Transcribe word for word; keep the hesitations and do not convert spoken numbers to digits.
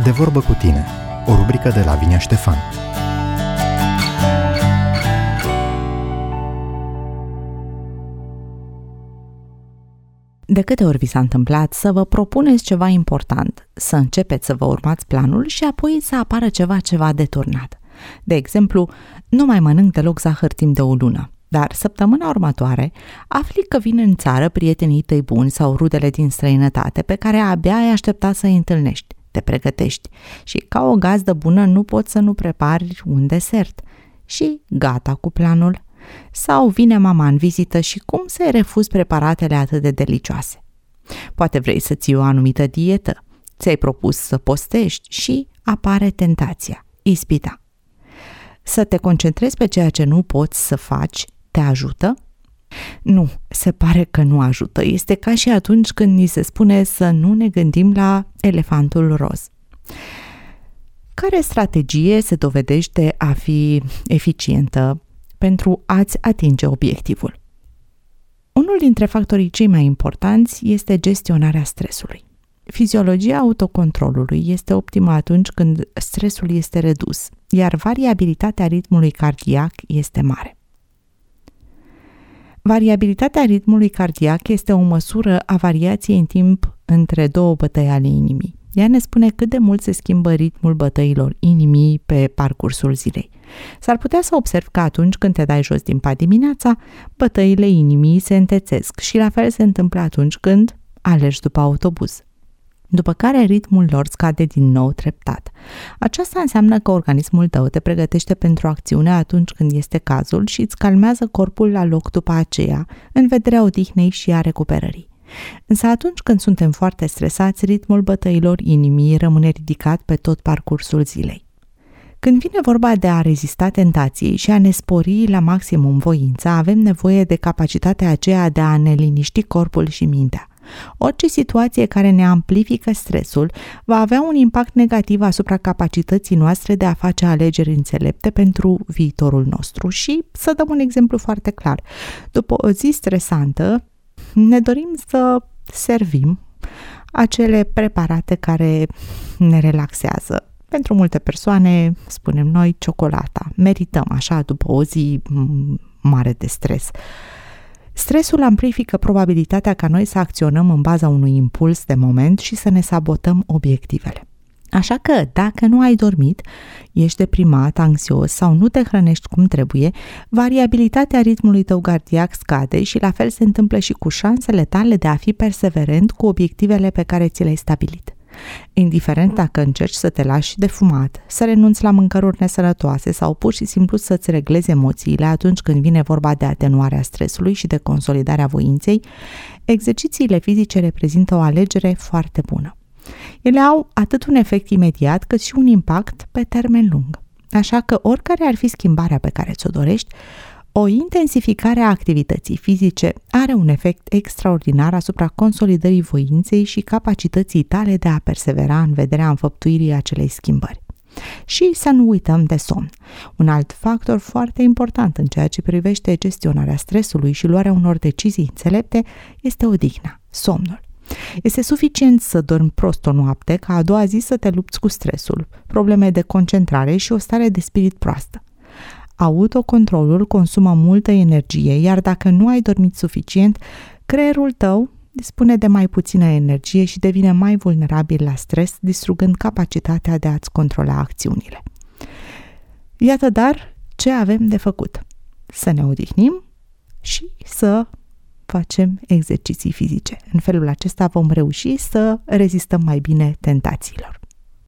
De vorbă cu tine, o rubrică de Lavinia Ștefan. De câte ori vi s-a întâmplat să vă propuneți ceva important, să începeți să vă urmați planul și apoi să apară ceva ceva deturnat? De exemplu, nu mai mănânc deloc zahăr timp de o lună, dar săptămâna următoare afli că vin în țară prietenii tăi buni sau rudele din străinătate pe care abia ai aștepta să-i întâlnești, te pregătești și ca o gazdă bună nu poți să nu prepari un desert și gata cu planul. Sau vine mama în vizită și cum să-i refuzi preparatele atât de delicioase? Poate vrei să ții o anumită dietă, ți-ai propus să postești și apare tentația, ispita. Să te concentrezi pe ceea ce nu poți să faci te ajută? Nu, se pare că nu ajută. Este ca și atunci când ni se spune să nu ne gândim la elefantul roz. Care strategie se dovedește a fi eficientă pentru a-ți atinge obiectivul? Unul dintre factorii cei mai importanți este gestionarea stresului. Fiziologia autocontrolului este optimă atunci când stresul este redus, iar variabilitatea ritmului cardiac este mare. Variabilitatea ritmului cardiac este o măsură a variației în timp între două bătăi ale inimii. Ea ne spune cât de mult se schimbă ritmul bătăilor inimii pe parcursul zilei. S-ar putea să observi că atunci când te dai jos din pat dimineața, bătăile inimii se întețesc și la fel se întâmplă atunci când alergi după autobuz. După care ritmul lor scade din nou treptat. Aceasta înseamnă că organismul tău te pregătește pentru acțiune atunci când este cazul și îți calmează corpul la loc după aceea, în vederea odihnei și a recuperării. Însă atunci când suntem foarte stresați, ritmul bătăilor inimii rămâne ridicat pe tot parcursul zilei. Când vine vorba de a rezista tentației și a ne spori la maximum voința, avem nevoie de capacitatea aceea de a ne liniști corpul și mintea. Orice situație care ne amplifică stresul va avea un impact negativ asupra capacității noastre de a face alegeri înțelepte pentru viitorul nostru. Și să dăm un exemplu foarte clar. După o zi stresantă, ne dorim să servim acele preparate care ne relaxează. Pentru multe persoane, spunem noi, ciocolata. Merităm așa după o zi mare de stres. Stresul amplifică probabilitatea ca noi să acționăm în baza unui impuls de moment și să ne sabotăm obiectivele. Așa că, dacă nu ai dormit, ești deprimat, anxios sau nu te hrănești cum trebuie, variabilitatea ritmului tău cardiac scade și la fel se întâmplă și cu șansele tale de a fi perseverent cu obiectivele pe care ți le-ai stabilit. Indiferent dacă încerci să te lași de fumat, să renunți la mâncăruri nesănătoase sau pur și simplu să-ți reglezi emoțiile atunci când vine vorba de atenuarea stresului și de consolidarea voinței, exercițiile fizice reprezintă o alegere foarte bună. Ele au atât un efect imediat cât și un impact pe termen lung. Așa că oricare ar fi schimbarea pe care ți-o dorești, o intensificare a activității fizice are un efect extraordinar asupra consolidării voinței și capacității tale de a persevera în vederea înfăptuirii acelei schimbări. Și să nu uităm de somn. Un alt factor foarte important în ceea ce privește gestionarea stresului și luarea unor decizii înțelepte este odihna, somnul. Este suficient să dormi prost o noapte ca a doua zi să te lupți cu stresul, probleme de concentrare și o stare de spirit proastă. Autocontrolul consumă multă energie, iar dacă nu ai dormit suficient, creierul tău dispune de mai puțină energie și devine mai vulnerabil la stres, distrugând capacitatea de a-ți controla acțiunile. Iată dar ce avem de făcut. Să ne odihnim și să facem exerciții fizice. În felul acesta vom reuși să rezistăm mai bine tentațiilor.